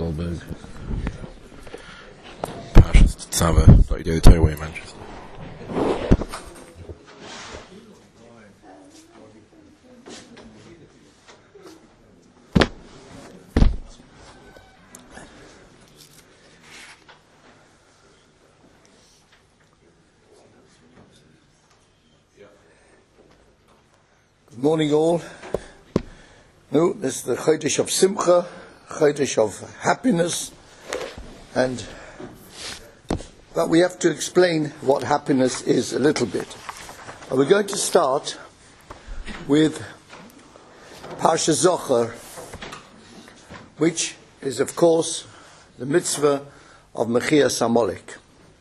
Goldberg. Parshas Tzava, like you do the Torah in Manchester. Good morning all. No, this is the Chodesh of Simcha, Chodesh of happiness, but we have to explain what happiness is a little bit. And we're going to start with Parsha Zocher, which is of course the mitzvah of Mechias Amalek.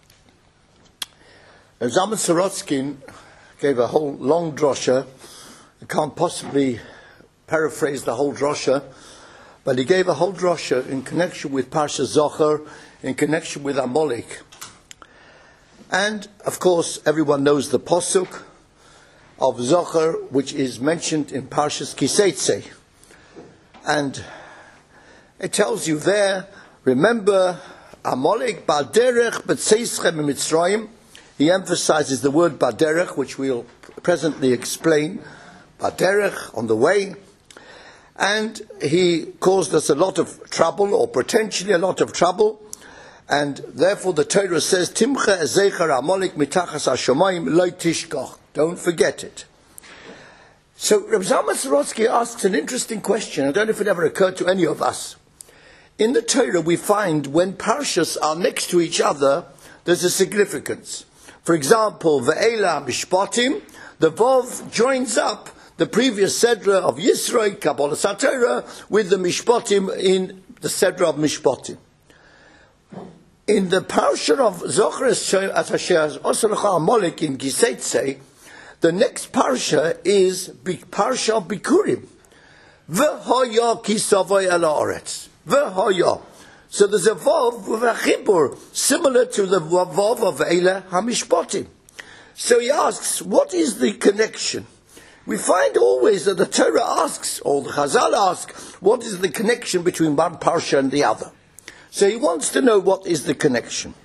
Zalman Sorotzkin gave a whole long drosha. I can't possibly paraphrase the whole drosha, but he gave a whole drosha in connection with Parsha Zocher, in connection with Amalek. And, of course, everyone knows the posuk of Zocher, which is mentioned in Parshas Kiseitze. And it tells you there, remember, Amalek ba'derech b'tzeischem Mitzrayim. He emphasizes the word ba'derech, which we'll presently explain. Ba'derech, on the way. And he caused us a lot of trouble, or potentially a lot of trouble. And therefore the Torah says, Timcha ezecher Amalek mitachas hashamayim lo tishkach. Don't forget it. So Reb Zalman Sorotzkin asks an interesting question. I don't know if it ever occurred to any of us. In the Torah we find when parshas are next to each other, there's a significance. For example, Ve'ela Mishpatim, the Vov joins up the previous Sedra of Yisro, Kabbalah Satorah, with the Mishpatim in the Sedra of Mishpatim. In the Parsha of Zocher as Hashem Oselecha Amalek in Kiseitze, the next Parsha is Parsha of Bikurim. V'hoya kisavoy el haaretz. V'hoya. So there's a Vav with a Chibur, similar to the Vav of Eila HaMishpatim. So he asks, what is the connection? We find always that the Torah asks, or the Chazal ask, what is the connection between one Parsha and the other? So he wants to know what is the connection.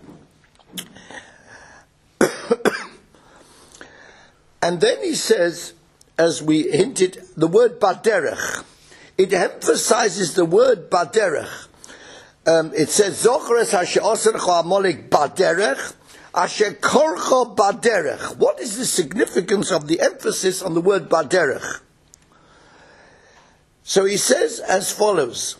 And then he says, as we hinted, the word Baderech. It emphasizes the word Baderech. It says, Zocher es hashe osercha Amalek Baderech, asher korcha Baderech. What is the significance of the emphasis on the word Baderech? So he says as follows.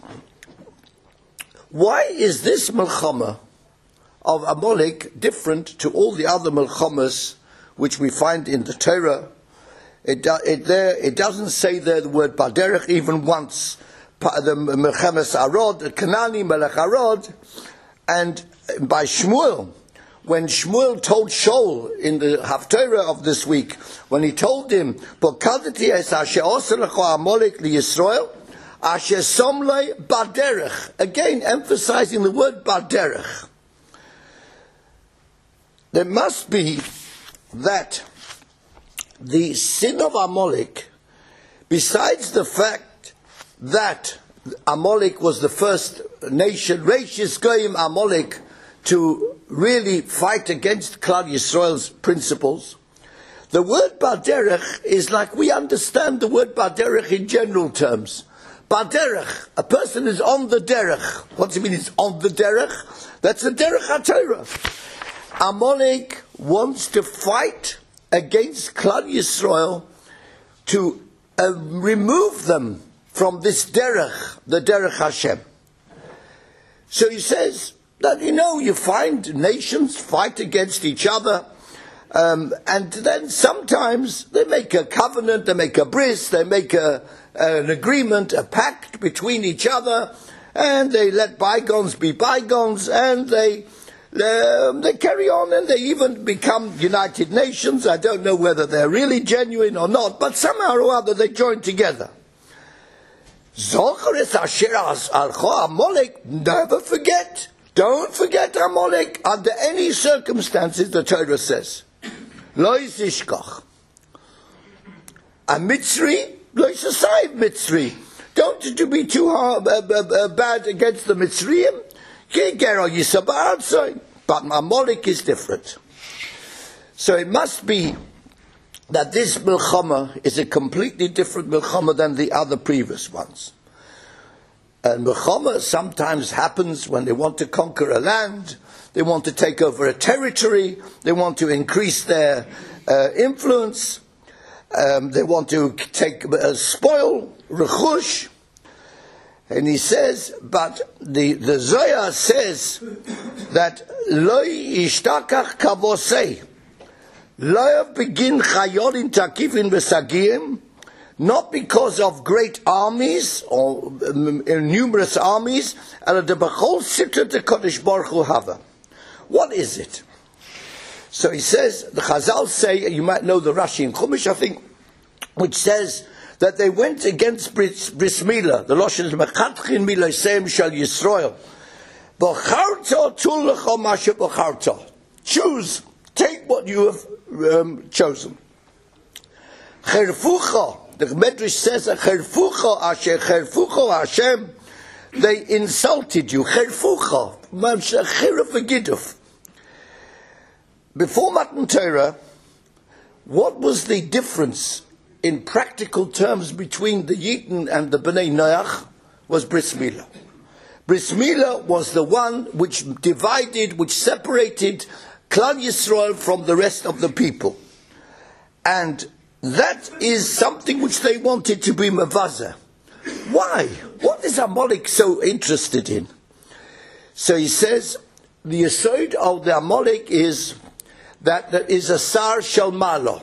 Why is this Melchama of Amalek different to all the other Melchamas which we find in the Torah? It doesn't say there the word Baderech even once. The Melchamas Arod, the Kanani, Melech Arod, and by Shmuel, when Shmuel told Shaul in the Haftorah of this week, when he told him, "Pokadati es asher oselecha Amalek liYisrael, asher somlei baderech," again emphasizing the word baderech. There must be that the sin of Amalek, besides the fact that Amalek was the first nation, Reishis Goyim Amalek, to really fight against Klal Yisrael's principles. The word Baderech is like we understand the word Baderech in general terms. Baderech, a person is on the derech. What does it mean he's on the derech? That's the derech HaTorah. Amalek wants to fight against Klal Yisrael to remove them from this derech, the derech Hashem. So he says that, you find nations fight against each other, and then sometimes they make a covenant, they make a bris, they make an agreement, a pact between each other, and they let bygones be bygones, and they carry on, and they even become United Nations. I don't know whether they're really genuine or not, but somehow or other they join together. Zocher es asher alcha Amalek, never forget. Don't forget Amalek under any circumstances, the Torah says. Lo yishkach. A Mitzri, lo yisasayv Mitzri. don't to be too bad against the Mitzrayim. But Amalek is different. So it must be that this Milchama is a completely different Milchama than the other previous ones. And Milchama sometimes happens when they want to conquer a land, they want to take over a territory, they want to increase their influence, they want to spoil, rechush. And he says, but the Zohar says that Lo yishtakach kavosei, Lo begin chayorin takifin v'sagim, not because of great armies or numerous armies, and the bechol sitra de Kodesh Baruch Hu hava. What is it? So he says, the Chazal say, you might know the Rashi in Chumash, I think, which says that they went against Bris Milah, the Lashon is Mechatchin Miloseim Shel Yisrael. B'charta tulecha mashe b'charta. Choose, take what you have chosen. Cherfucha, the Medrash says, Cherfucha asher Cherfucha Hashem, they insulted you. Cherfucha, Chera v'giduf. Before Matan Torah, what was the difference in practical terms between the Yidden and the Bnei Noach? Was Bris Milah. Bris Milah was the one which divided, which separated Klal Yisrael from the rest of the people. And that is something which they wanted to be Mavaza. Why? What is Amalek so interested in? So he says, the Yesod of the Amalek is that there is a Sar Shel Malo.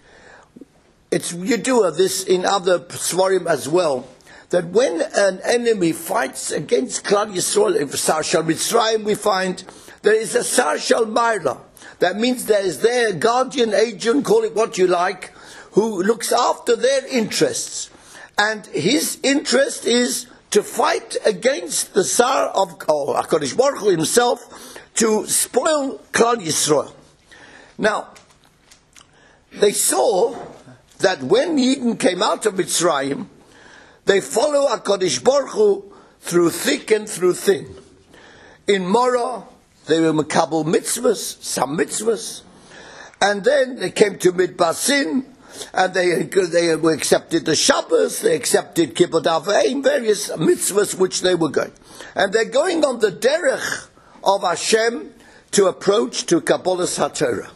You do this in other Svarim as well, that when an enemy fights against Klal Yisrael, if Sar Shel Mitzrayim, we find there is a Sar Shel Maila. That means there is their guardian agent, call it what you like, who looks after their interests. And his interest is to fight against the Sar of HaKadosh Baruch Hu himself, to spoil Klal Yisrael. Now, they saw that when Yidden came out of Mitzrayim, they follow HaKadosh Baruch Hu through thick and through thin. In Morah, they were Mekabel mitzvahs, some mitzvahs, and then they came to Midbar Sin, and they accepted the Shabbos, they accepted Kibbutz Avayim, various mitzvahs which they were going. And they're going on the derech of Hashem to approach to Kabbalas HaTorah.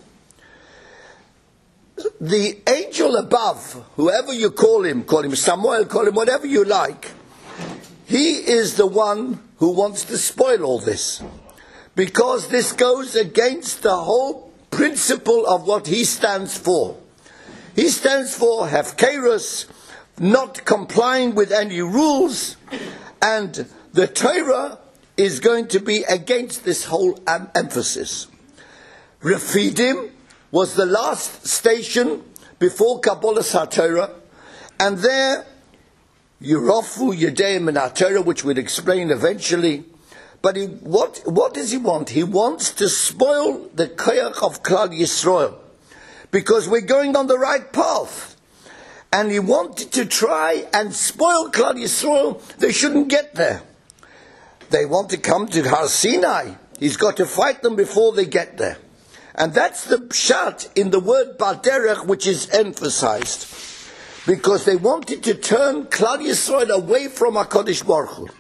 The angel above, whoever you call him Samuel, call him whatever you like, he is the one who wants to spoil all this. Because this goes against the whole principle of what he stands for. He stands for Hefkerus, not complying with any rules, and the Torah is going to be against this whole emphasis. Refidim was the last station before Kabbalas HaTorah, and there Yerofu Yedeim in HaTorah, which we'll explain eventually. But what does he want? He wants to spoil the koyach of Klal Yisrael, because we're going on the right path. And he wanted to try and spoil Klal Yisrael. They shouldn't get there. They want to come to Har Sinai. He's got to fight them before they get there. And that's the pshat in the word Baderech, which is emphasized. Because they wanted to turn Klal Yisrael away from HaKadosh Baruch Hu.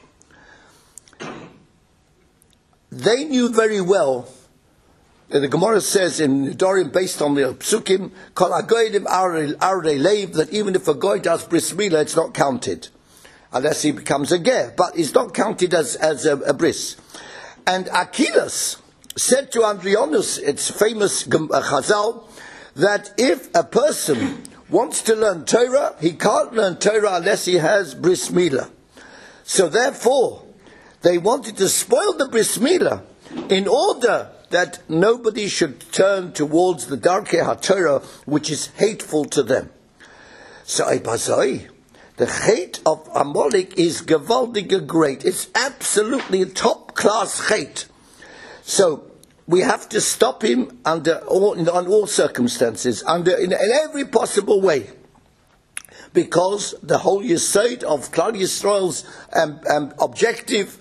They knew very well, the Gemara says in Dorim, based on the Psukim, Kol HaGoyim Arei Leiv, that even if a Goy does Bris Milah, it's not counted. Unless he becomes a ger, but it's not counted as a bris. And Achilles said to Andrionus, it's famous Chazal, that if a person wants to learn Torah, he can't learn Torah unless he has Bris Milah. So therefore, they wanted to spoil the Bris Milah in order that nobody should turn towards the Darkei HaTorah, which is hateful to them. So Ibazai, the hate of Amalek is gewaldige great. It's absolutely a top-class hate. So we have to stop him on all circumstances, in every possible way. because the whole yesod of Klal Yisrael's objective,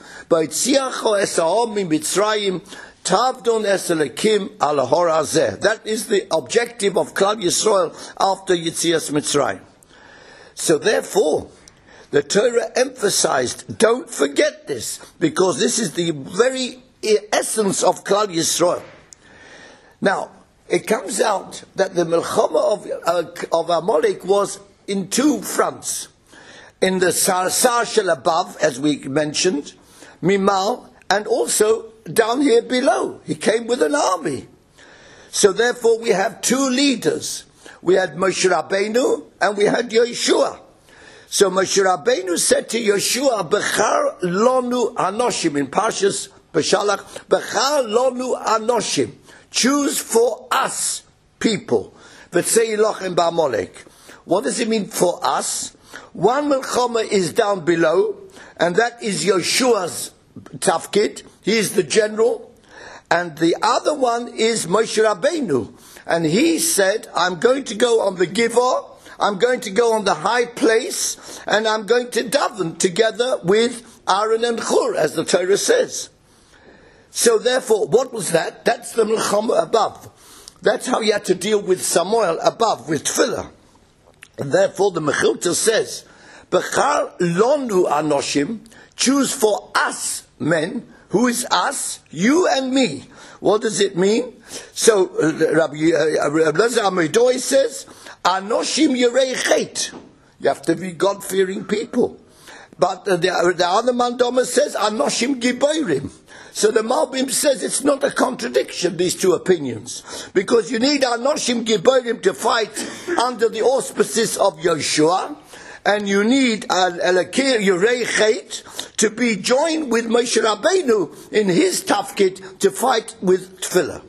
that is the objective of Klal Yisrael after Yetzias Mitzrayim. So therefore, the Torah emphasized, don't forget this, because this is the very essence of Klal Yisrael. Now, it comes out that the Milchama of Amalek was in two fronts. In the Sar Shel above, as we mentioned, Mimal, and also down here below. He came with an army. So therefore we have two leaders. We had Moshe Rabbeinu and we had Yeshua. So Moshe Rabbeinu said to Yeshua, Bechar lonu anoshim, in Parshas Beshalach, Bechar lonu anoshim, choose for us people. V'tzei lochem ba'amalek. What does it mean for us? One Milchama is down below, and that is Yeshua's tafkid. He is the general. And the other one is Moshe Rabbeinu. And he said, I'm going to go on the Givor, I'm going to go on the high place, and I'm going to daven together with Aaron and Hur, as the Torah says. So therefore, what was that? That's the Milchama above. That's how you had to deal with Samuel above, with Tefillah. And therefore the Mechilta says, Bechar lonu anoshim, choose for us men. Who is us? You and me. What does it mean? So Rabbi Elazar Amidoy says, Anoshim Yerei Chet. You have to be God-fearing people. But the other Mandoma says, Anoshim Giborim. So the Malbim says it's not a contradiction, these two opinions. Because you need Anoshim Giborim to fight under the auspices of Yeshua. And you need Elakir Yerei Chet to be joined with Moshe Rabbeinu in his tafkid to fight with Tefillah.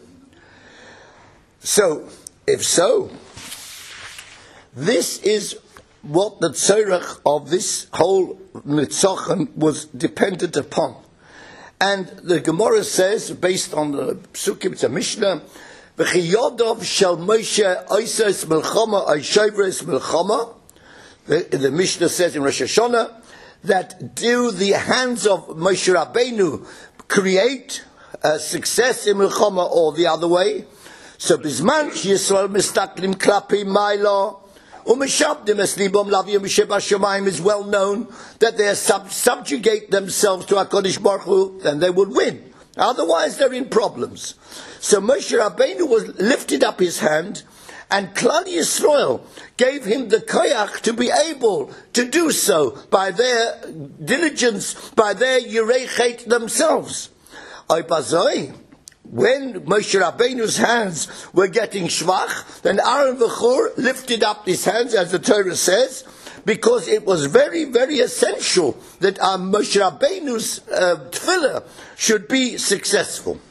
So, if so, this is what the tzorech of this whole Nitzachon was dependent upon. And the Gemara says, based on the Psukim, it's a Mishnah, V'chiyodov shel Moshe oises melchama oishavres melchama. The Mishnah says in Rosh Hashanah that do the hands of Moshe Rabbeinu create success in Milchama or the other way? So Bizman Yisrael mistaklim klapi mailo u'mishabdim es libom lavim b'sheba is well known that they subjugate themselves to HaKadosh Baruch Hu, then they would win. Otherwise they're in problems. So Moshe Rabbeinu was lifted up his hand, and Klal Yisrael gave him the koyach to be able to do so by their diligence, by their Yerei Chet themselves. When Moshe Rabbeinu's hands were getting shvach, then Aaron v'Hur lifted up his hands, as the Torah says, because it was very, very essential that Moshe Rabbeinu's tefillah should be successful.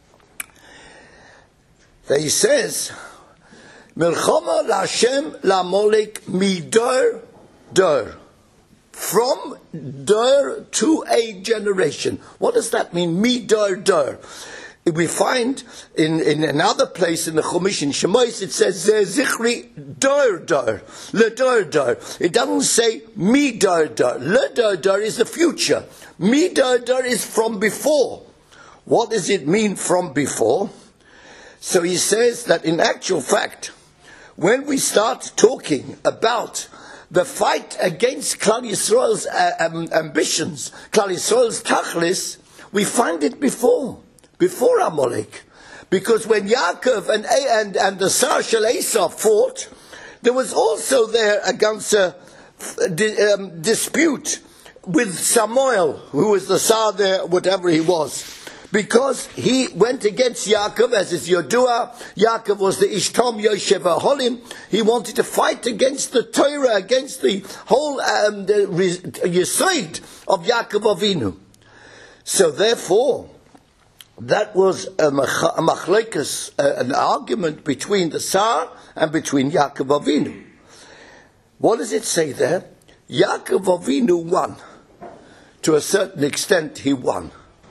Then he says, Milchama la'Hashem la'Amalek midor dor. From dor to a generation. What does that mean? Midor dor. We find in another place in the Chumash in Shemos, it says Zichri dor dor, le dor dor. It doesn't say midor dor. Le dor dor is the future. Midor dor is from before. What does it mean from before? So he says that in actual fact, when we start talking about the fight against Klal Yisrael's ambitions, Klal Yisrael's tachlis, we find it before Amalek. Because when Yaakov and the Sar Shel Esav fought, there was also there against a dispute with Samuel, who was the Sar there, whatever he was. Because he went against Yaakov, as is Yodua. Yaakov was the Ishtom Yoshev Aholim. He wanted to fight against the Torah, against the whole Yesod of Yaakov Avinu. So therefore, that was a machlekas, an argument between the Sar and between Yaakov Avinu. What does it say there? Yaakov Avinu won. To a certain extent, he won.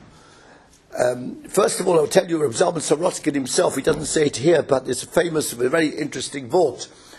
First of all, I'll tell you, Reb Zalman Sorotzkin himself, he doesn't say it here, but it's a famous, very interesting vort.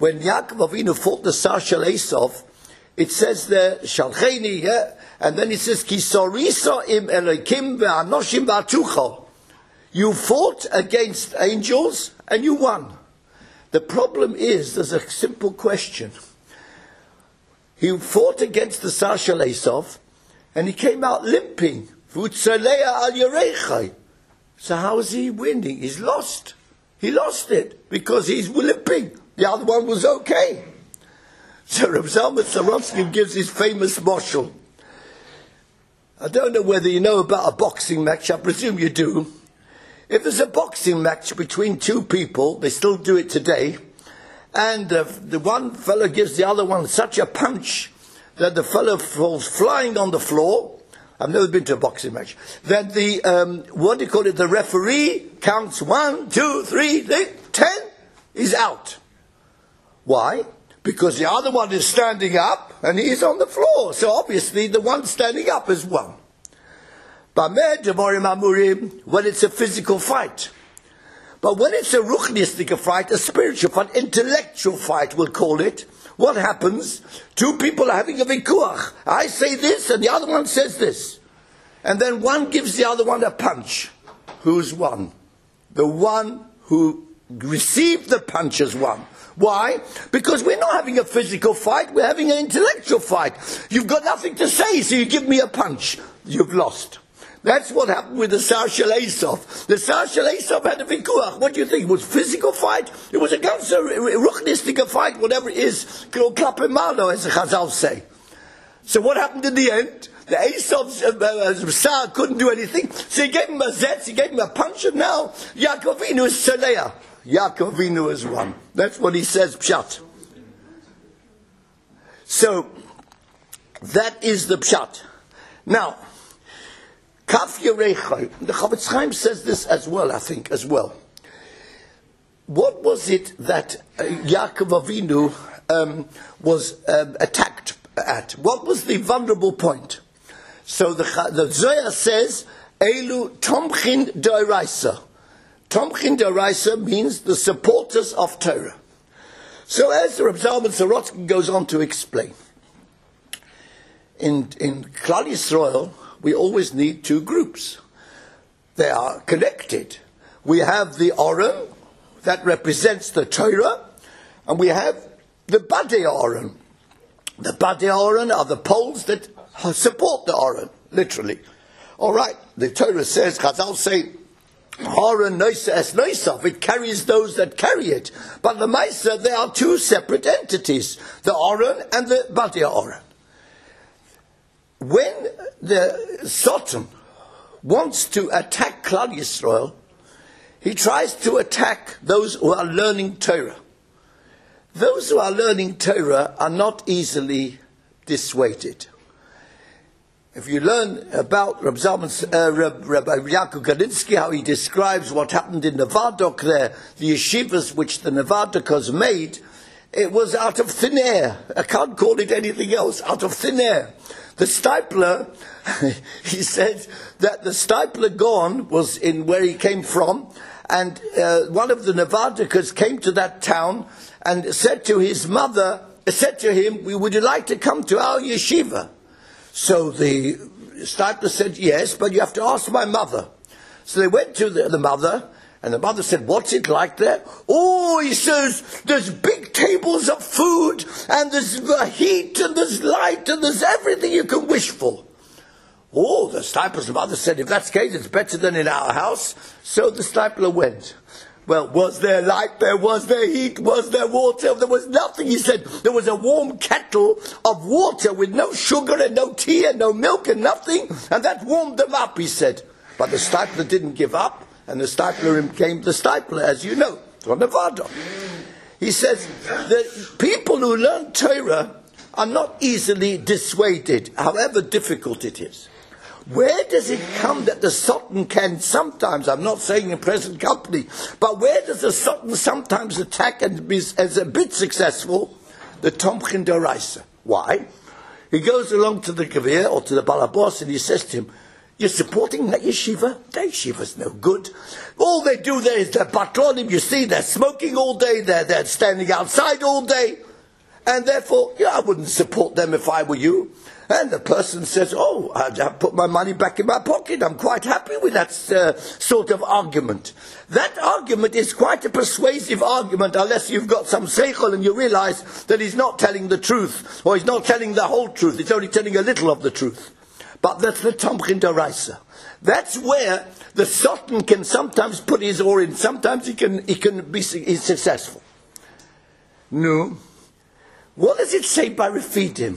when Yaakov Avinu fought the Sar Shel Esav, it says there, Shalcheni, and then it says, Ki sorisa im Elokim ve'anoshim v'atucha. You fought against angels and you won. The problem is, there's a simple question. He fought against the Sar Shel Esav, and he came out limping. V'utzalea al yerechai. So how is he winning? He's lost. He lost it because he's limping. The other one was okay. So Reb Zalman Sorotsky gives his famous mashal. I don't know whether you know about a boxing match. I presume you do. If there's a boxing match between two people, they still do it today, and the one fellow gives the other one such a punch that the fellow falls flying on the floor. I've never been to a boxing match. Then the referee counts 1, 2, 3, 10, he's out. Why? Because the other one is standing up and he's on the floor. So obviously the one standing up is won. When it's a physical fight. But when it's a ruchnistic fight, a spiritual fight, intellectual fight we'll call it, what happens? Two people are having a vikuach. I say this and the other one says this. And then one gives the other one a punch. Who's won? The one who received the punch has won. Why? Because we're not having a physical fight, we're having an intellectual fight. You've got nothing to say, so you give me a punch. You've lost. That's what happened with the Sar Shel Esav. The Sar Shel Esav had a vikuach. What do you think? It was physical fight? It was a ganze ruchnistic fight, whatever it is. Klape malo, as the Chazal say. So what happened in the end? The Esav's Sar couldn't do anything. So he gave him a zetz, he gave him a punch, and now Yaakov Avinu is Saleah. Yaakov Avinu has won. That's what he says, Pshat. So, that is the Pshat. Now, Kaf Yerechai, the Chavetz Chaim says this as well, I think, as well. What was it that Yaakov Avinu was attacked at? What was the vulnerable point? So the Zohar says, Elu Tomchin D'Oraisa. Tomchin D'Oraisa means the supporters of Torah. So as the Reb Zalman Sorotsky goes on to explain, in Klal Yisrael, we always need two groups. They are connected. We have the Aron, that represents the Torah, and we have the Badei Aron. The Badei Aron are the poles that support the Aron, literally. All right, the Torah says, Chazal say, Aron noisa es noisav, it carries those that carry it. But the Maisa, there are two separate entities, the Aron and the Badei Aron. When the Satan wants to attack Klal Yisrael, he tries to attack those who are learning Torah. Those who are learning Torah are not easily dissuaded. If you learn about Rabbi Yaakov Kaninsky, how he describes what happened in Nevadok there, the yeshivas which the Nevadokas made, it was out of thin air. I can't call it anything else, out of thin air. The Steipler, he said that the Steipler Gaon was in where he came from, and one of the Nevadokas came to that town and said to his mother, said to him, would you like to come to our yeshiva? So the Steipler said, yes, but you have to ask my mother. So they went to the mother, and the mother said, what's it like there? Oh, he says, there's big tables of food, and there's heat, and there's light, and there's everything you can wish for. Oh, the Steipler's mother said, if that's the case, it's better than in our house. So the Steipler went. Well, was there light there? Was there heat? Was there water? There was nothing. He said there was a warm kettle of water with no sugar and no tea and no milk and nothing, and that warmed them up, he said. But the Steipler didn't give up, and the Steipler became the Steipler, as you know, from Nevada. He says that people who learn Torah are not easily dissuaded, however difficult it is. Where does it come that the Satan can sometimes, I'm not saying in present company, but where does the Satan sometimes attack and be as a bit successful? The Tomchin D'Oraisa. Why? He goes along to the Kavir or to the Balabos and he says to him, You're supporting that yeshiva? That yeshiva's no good. All they do there is they're patronim, you see, they're smoking all day, they're standing outside all day. And therefore, I wouldn't support them if I were you. And the person says, I put my money back in my pocket. I'm quite happy with that sort of argument. That argument is quite a persuasive argument unless you've got some seichel and you realize that he's not telling the truth, or he's not telling the whole truth. He's only telling a little of the truth. But that's the Tomchin Daraisa. That's where the Sotan can sometimes put his oar in. Sometimes he's successful. No. What does it say by Refidim?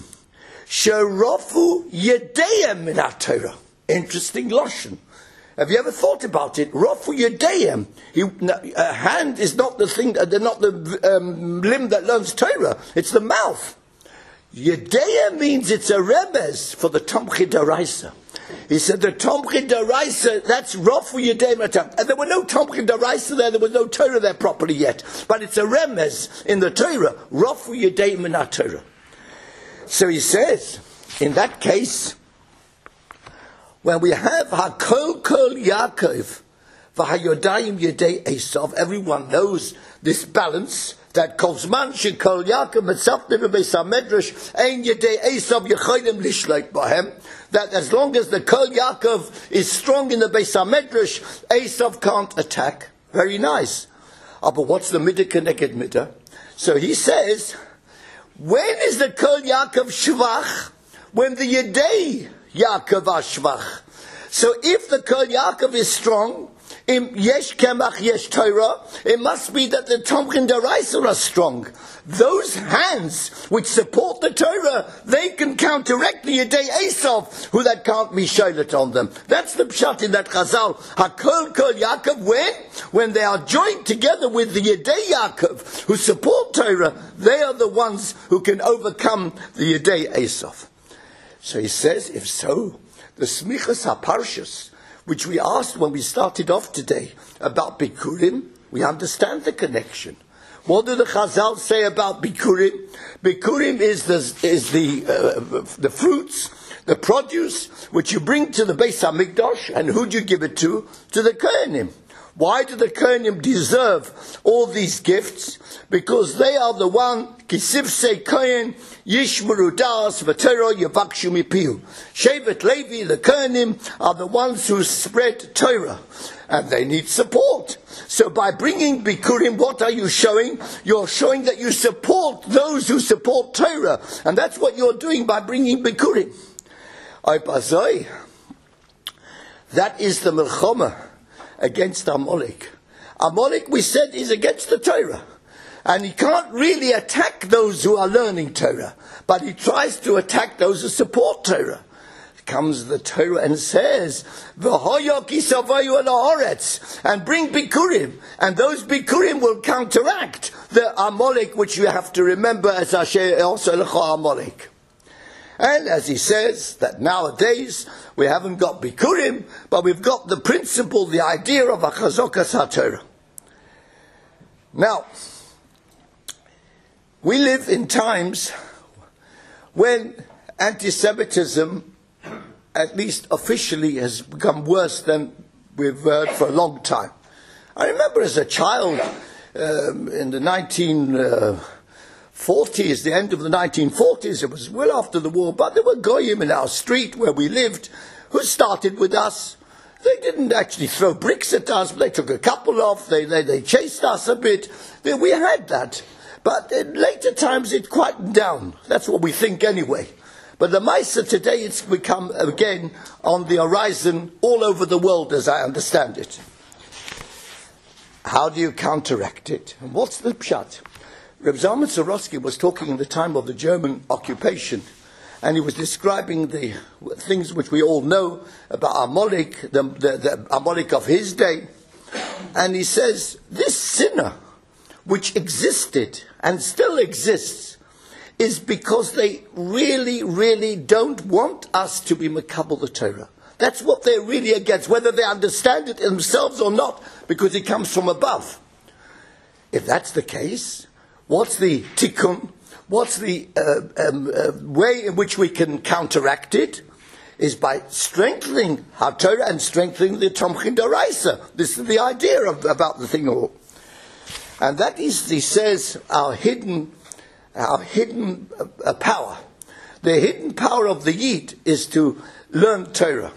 Sherofu Yedeyem min Torah. Interesting loshon. Have you ever thought about it? Rofu Yedeyem. A hand is not the thing. They're not the limb that learns Torah. It's the mouth. Yedeyem means it's a remez for the Tomchin Daraisa. He said the Tomchin Daraisa, that's Rofu Yedeyem. And there were no Tomchin Daraisa there was no Torah there properly yet. But it's a remez in the Torah. Rofu Yedeyem min Torah. So he says, in that case, when we have Hakol Kol Yaakov, V'Hayodayim Yedei Esav, everyone knows this balance, that Kozman Shekol Yaakov Metzaf Neve Beis HaMedrash Ein Yedei Esav Yecholim Lishleit Bahem, that as long as the Kol Yaakov is strong in the Beis HaMedrash, Esav can't attack. Very nice. But what's the Midah Keneged Midah? So he says, when is the Kol Yaakov Shvach? When the Yedei Yaakov are Shvach. So if the Kol Yaakov is strong, im Yesh Kemach Yesh Torah, it must be that the Tomchin Daraisa are strong. Those hands which support the Torah, they can counteract the Yedei Esav, who that can't be sholet on them. That's the pshat in that Chazal. Hakol Kol Yaakov, when they are joined together with the Yedei Yaakov, who support Torah, they are the ones who can overcome the Yedei Esav. So he says, if so, the Smichas HaParshas, which we asked when we started off today about Bikurim, we understand the connection. What do the Chazal say about Bikurim? Bikurim is the fruits, the produce, which you bring to the Beis HaMikdash, and who do you give it to? To the Kohanim. Why do the Kohanim deserve all these gifts? Because they are the one, Kisivsei Kohen, Yishmeru Das, V'Torah Yavakshu Mipiu. Shevet Levi, the Kohanim, are the ones who spread Torah. And they need support. So by bringing Bikurim, what are you showing? You're showing that you support those who support Torah. And that's what you're doing by bringing Bikurim. That is the Melchoma against Amalek. Amalek, we said, is against the Torah. And he can't really attack those who are learning Torah. But he tries to attack those who support Torah. Comes the Torah and says, V'hoyo kisavayu ala haaretz, and bring Bikurim. And those Bikurim will counteract the Amalek, which you have to remember as Asher also lecha Amalek. And as he says, that nowadays we haven't got Bikurim, but we've got the principle, the idea of a Chazokas HaTorah. Now, we live in times when anti-Semitism, at least officially, has become worse than we've heard for a long time. I remember as a child, in the 1940s, the end of the 1940s, it was well after the war, but there were goyim in our street where we lived who started with us. They didn't actually throw bricks at us, but they took a couple off, they chased us a bit. We had that. But in later times it quietened down. That's what we think anyway. But the Maisa today, it's become again on the horizon all over the world as I understand it. How do you counteract it? And what's the pshat? Reb Zalman Sorotsky was talking in the time of the German occupation, and he was describing the things which we all know about Amalek, the Amalek of his day. And he says, this sinner, which existed and still exists, is because they really, really don't want us to be Makabel the Torah. That's what they're really against, whether they understand it themselves or not, because it comes from above. If that's the case, what's the tikkun? What's the way in which we can counteract it? is by strengthening HaTorah and strengthening the Tomchin Doraisa. This is the idea about the thing all. And that is, he says, our hidden power. The hidden power of the Yid is to learn Torah.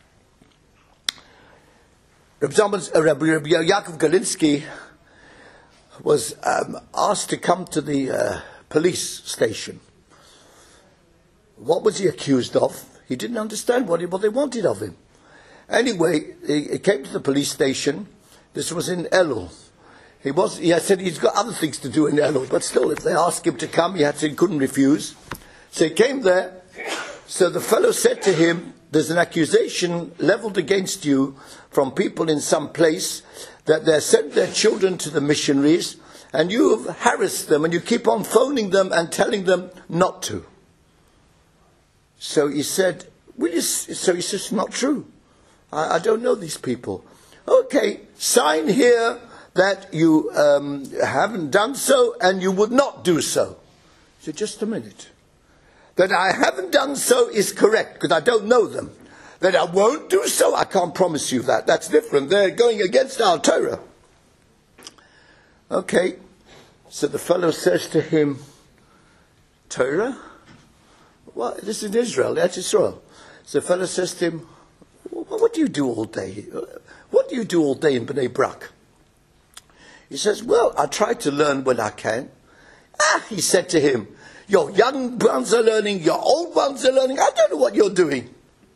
Rabbi Yaakov Galinsky was asked to come to the police station. What was he accused of? He didn't understand what they wanted of him. Anyway, he came to the police station. This was in Elul. He said he's got other things to do in Elul, but still, if they asked him to come, he couldn't refuse. So he came there. So the fellow said to him, there's an accusation leveled against you from people in some place that they sent their children to the missionaries, and you have harassed them, and you keep on phoning them and telling them not to. So he said, it's not true. I don't know these people. Okay, sign here that you haven't done so and you would not do so. He said, just a minute. That I haven't done so is correct, because I don't know them. That I won't do so, I can't promise you that. That's different. They're going against our Torah. Okay, so the fellow says to him, Torah? Well, this is Israel, that's Israel. So the fellow says to him, what do you do all day? What do you do all day in Bnei Brak? He says, well, I try to learn when I can. He said to him, your young ones are learning, your old ones are learning, I don't know what you're doing.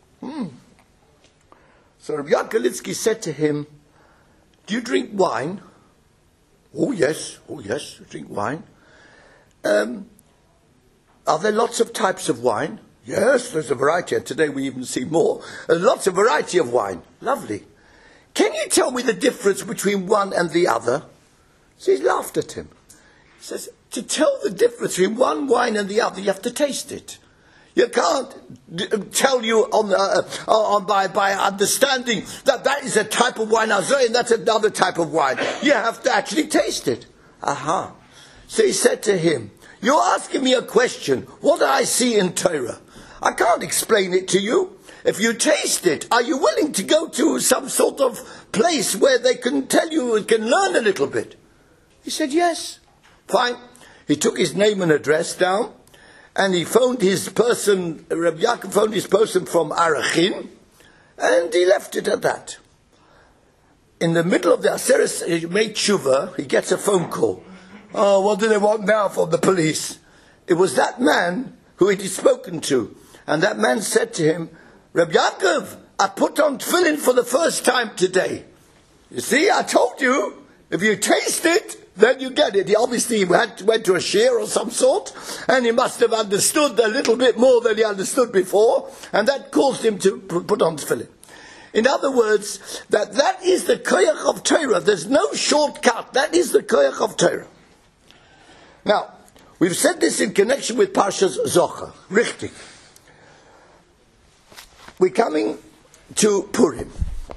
So Rabbi Yaakov Galinsky said to him, do you drink wine? Oh yes, I drink wine. Are there lots of types of wine? Yes, there's a variety, and today we even see more. Lots of variety of wine. Lovely. Can you tell me the difference between one and the other? So he laughed at him. He says, to tell the difference between one wine and the other, you have to taste it. You can't tell you by understanding that is a type of wine, and that's another type of wine. You have to actually taste it. Aha. So he said to him, you're asking me a question. What do I see in Torah? I can't explain it to you. If you taste it, are you willing to go to some sort of place where they can tell you and can learn a little bit? He said, yes. Fine. He took his name and address down, and he phoned his person, Rabbi Yaakov phoned his person from Arachin, and he left it at that. In the middle of the Aseres Meit Tshuva, he gets a phone call. Oh, what do they want now from the police? It was that man who he had spoken to. And that man said to him, Rabbi Yaakov, I put on tefillin for the first time today. You see, I told you, if you taste it, then you get it. He obviously went to a shir or some sort, and he must have understood a little bit more than he understood before, and that caused him to put on tefillin. In other words, that is the koyach of Torah. There's no shortcut. That is the koyach of Torah. Now, we've said this in connection with Parshas Zocher. Richtig. We're coming to Purim.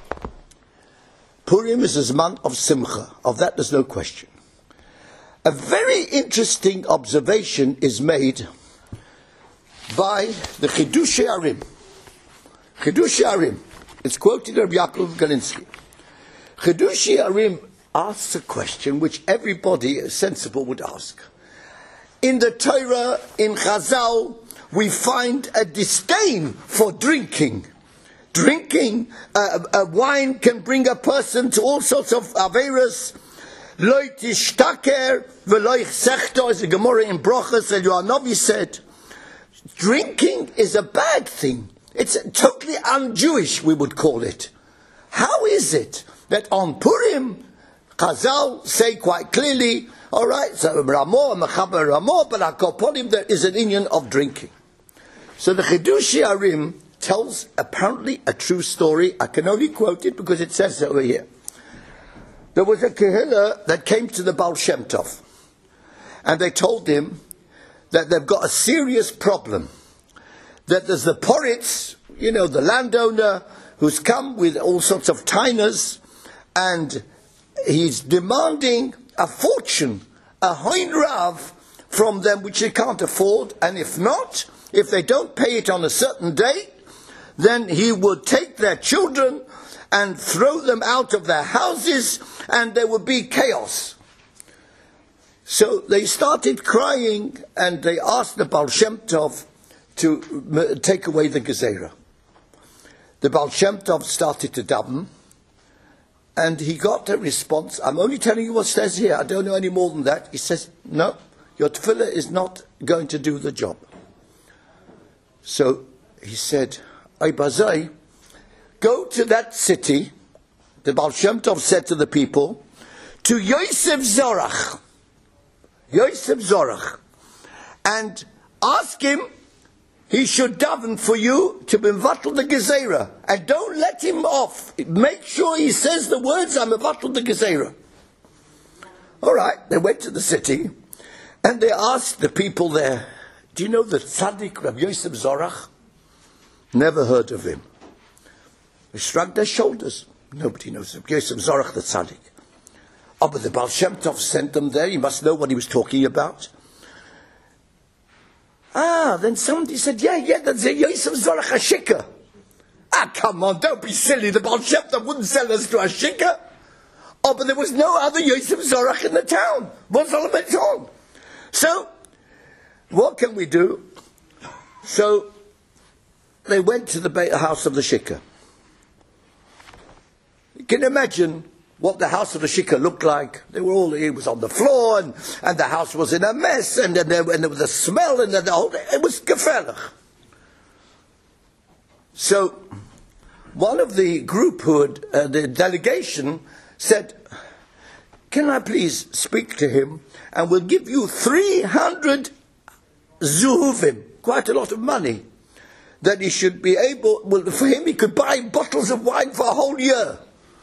Purim is a Zman of Simcha. Of that there's no question. A very interesting observation is made by the Chidushei Arim. Chidushei Arim. It's quoted by Rabbi Yaakov Galinsky. Chidushei Arim asks a question which everybody sensible would ask. In the Torah, in Chazal, we find a disdain for drinking. Drinking wine can bring a person to all sorts of averas. Lo tishtaker v'lo yichsechto, as the Gemara in Brochos Eliyahu said. Drinking is a bad thing. It's totally un-Jewish, we would call it. How is it that on Purim, Chazal say quite clearly, all right, so Ramo, Mechaber Ramo, but Akopolim, there is an inyan of drinking. So the Chidushei Arim tells apparently a true story. I can only quote it because it says over here. There was a Kehillah that came to the Baal Shem Tov, and they told him that they've got a serious problem. That there's the Poritz, the landowner, who's come with all sorts of tainas, and he's demanding a fortune, a hoin rav, from them which they can't afford, and if not, if they don't pay it on a certain day, then he would take their children and throw them out of their houses, and there would be chaos. So they started crying, and they asked the Baal Shem Tov to take away the Gezerah. The Baal Shem Tov started to daven, and he got a response. I'm only telling you what it says here. I don't know any more than that. He says, no, your tefillah is not going to do the job. So he said, Ay Bazai, go to that city, the Baal Shem Tov said to the people, to Yosef Zorach, and ask him, he should daven for you to be mevatel the Gezerah, and don't let him off. Make sure he says the words, I'm mevatel the Gezerah. All right, they went to the city, and they asked the people there, do you know the tzaddik Rabbi Yosef Zorach? Never heard of him. They shrugged their shoulders. Nobody knows Rabbi Yosef Zorach, the tzaddik. Oh, but the Baal Shem Tov sent them there. He must know what he was talking about. Then somebody said, yeah, that's a Yosef Zorach Ashika. Come on, don't be silly. The Baal Shem Tov wouldn't sell us to Ashika. Oh, but there was no other Yosef Zorach in the town. So, what can we do? So, they went to the house of the Shikha. You can imagine what the house of the Shikha looked like. It was on the floor, and the house was in a mess, and there was a smell, and it was gefährlich. So, one of the group the delegation said, can I please speak to him, and we'll give you 300 zuhuvim, quite a lot of money, that he should be able, for him he could buy bottles of wine for a whole year.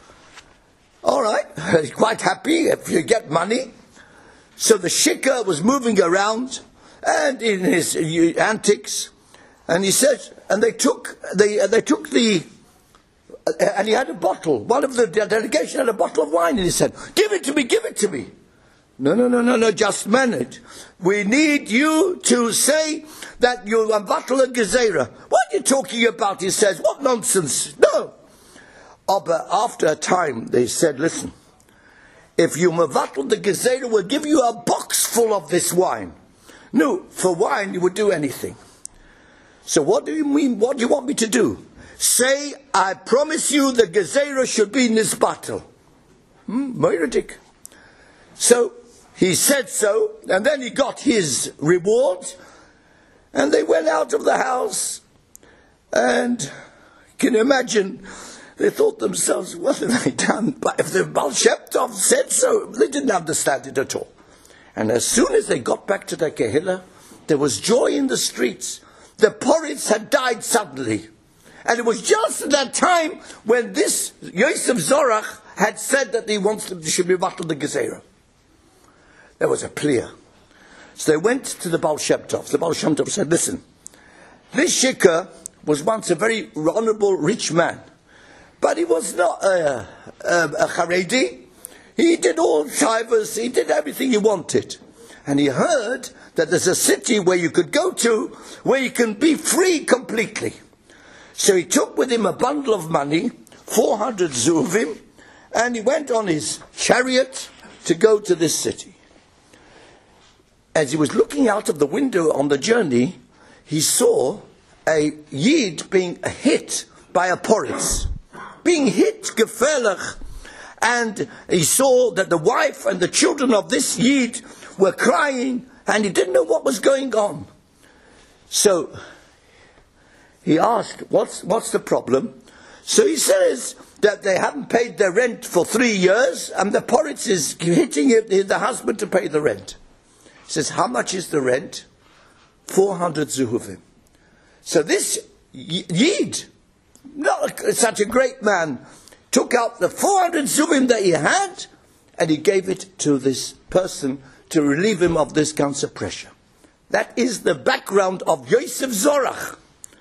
All right, he's quite happy if you get money. So the Shikha was moving around, and in his antics, and he said, and they took the, and he had a bottle. One of the delegation had a bottle of wine, and he said, give it to me. No, just a minute. We need you to say that you're mevatel a Gezerah. What are you talking about? He says, what nonsense. No. Oh, but after a time, they said, listen, if you mevatel the Gezerah, we'll give you a box full of this wine. No, for wine, you would do anything. So what do you mean? What do you want me to do? Say, I promise you the Gezerah should be nisbatel. Moiradik. So, he said so, and then he got his reward, and they went out of the house, and can you imagine, they thought themselves, what have they done? But if the Baal Shem Tov said so, they didn't understand it at all. And as soon as they got back to their Kehillah, there was joy in the streets. The Poritz had died suddenly. And it was just at that time when this Yosef Zorach had said that he wants them to should be mevatel the Gezerah. There was a plea. So they went to the Baal Shem Tov. The Baal Shem Tov said, listen, this Shikha was once a very honorable, rich man. But he was not a Haredi. He did all shivers, he did everything he wanted. And he heard that there's a city where you could go to, where you can be free completely. So he took with him a bundle of money, 400 zuvim, and he went on his chariot to go to this city. As he was looking out of the window on the journey, he saw a Yid being hit by a Poritz. Being hit, gefährlich, and he saw that the wife and the children of this Yid were crying, and he didn't know what was going on. So he asked, what's the problem? So he says that they haven't paid their rent for 3 years, and the Poritz is hitting the husband to pay the rent. He says, how much is the rent? 400 zuhuvim. So this Yid, not such a great man, took out the 400 zuvim that he had, and he gave it to this person to relieve him of this cancer pressure. That is the background of Yosef Zorach.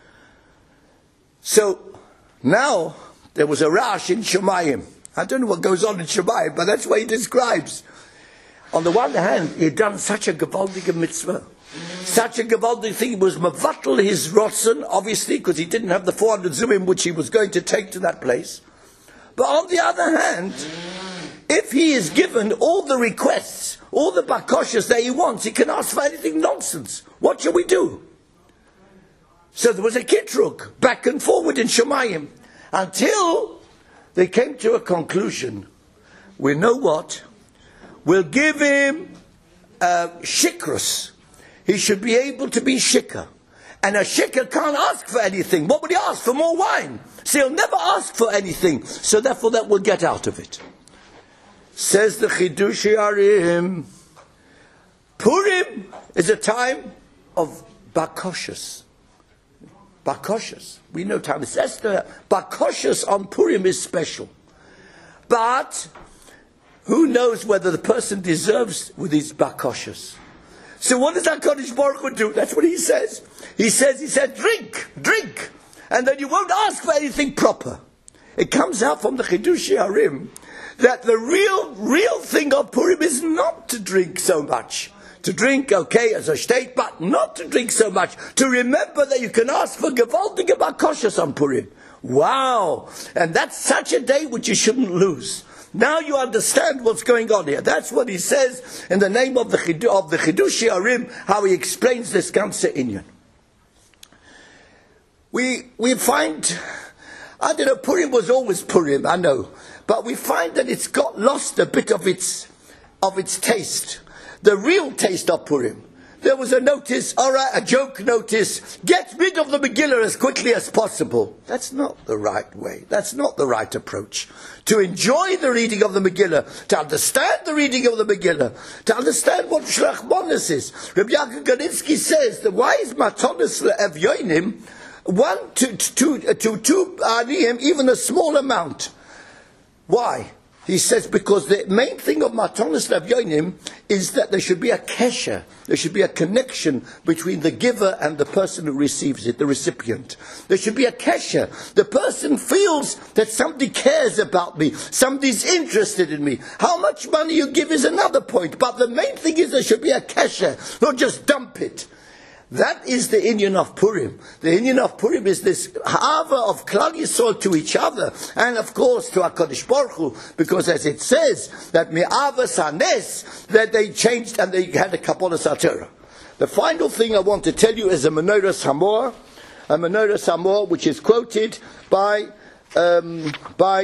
So now there was a rash in Shemayim. I don't know what goes on in Shemayim, but that's what he describes. On the one hand, he had done such a gewaltige mitzvah. such a gewaldic thing. He was mevatel his rotzen, obviously, because he didn't have the 400 zumim which he was going to take to that place. But on the other hand, if he is given all the requests, all the bakoshas that he wants, he can ask for anything nonsense. What shall we do? So there was a kitruk, back and forward in Shemayim, until they came to a conclusion. We know what? We'll give him shikrus. He should be able to be shikr. And a shikr can't ask for anything. What would he ask? For more wine. So he'll never ask for anything. So therefore that will get out of it. Says the Chidushei Arim, Purim is a time of bakoshas. Bakoshas. We know Tanis Esther. Bakoshas on Purim is special. But who knows whether the person deserves with his bakoshas? So what does HaKadosh Baruch Hu do? That's what he says. He says, drink. And then you won't ask for anything proper. It comes out from the Chidushei Arim that the real thing of Purim is not to drink so much. To drink, okay, as a state, but not to drink so much. To remember that you can ask for gewaldige bakoshas on Purim. Wow! And that's such a day which you shouldn't lose. Now you understand what's going on here. That's what he says in the name of the Chidushei Arim, how he explains this ganze inyan. We find, I don't know, Purim was always Purim, I know, but we find that it's got lost a bit of its taste. The real taste of Purim. There was a notice, a joke notice, get rid of the Megillah as quickly as possible. That's not the right way. That's not the right approach. To enjoy the reading of the Megillah, to understand the reading of the Megillah, to understand what Shlachmonis is. Rabbi Yaakov Ganinsky says that why is Matonis le'evyonim 1 to 2 aniyim, even a small amount? Why? He says because the main thing of Matonis Levyonim is that there should be a kesher, there should be a connection between the giver and the person who receives it, the recipient. There should be a kesher. The person feels that somebody cares about me, somebody's interested in me. How much money you give is another point, but the main thing is there should be a kesher, not just dump it. That is the inyan of Purim. The inyan of Purim is this hava of Klal Yisrael to each other, and of course to HaKadosh Baruch Hu, because as it says that me'avas hanes, that they changed and they had a Kabbalah Satorah. The final thing I want to tell you is a Menorah Hamor, which is quoted by Reb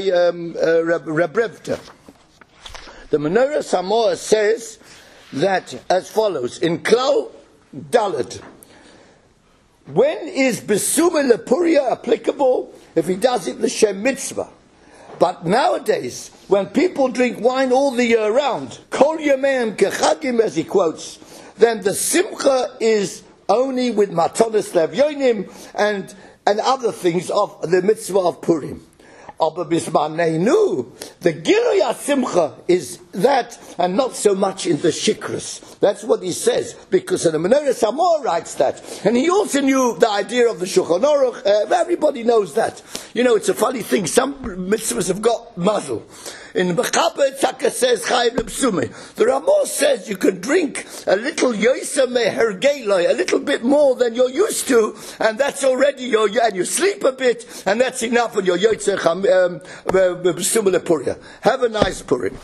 Revta. The Menorah Hamor says that as follows in Klal Dalet. When is Besuma Lepuria applicable? If he does it l'shem mitzvah. But nowadays, when people drink wine all the year round, Kol Yameim Kechagim, as he quotes, then the simcha is only with Matonis Levyonim and other things of the mitzvah of Purim. Aber bismaneinu, the Gilui HaSimcha is that, and not so much in the Shikras. That's what he says, because the Menorah Hamor writes that. And he also knew the idea of the Shulchan Aruch. Everybody knows that. You know, it's a funny thing. Some mitzvahs have got muzzle. In Mechaber Tzaka says Chayiv L'Psumei. The Ramah says you can drink a little Yoisa Mehergeloi, a little bit more than you're used to, and that's already and you sleep a bit, and that's enough on your Yoisa B'Sumei Lepuria. Have a nice Purim.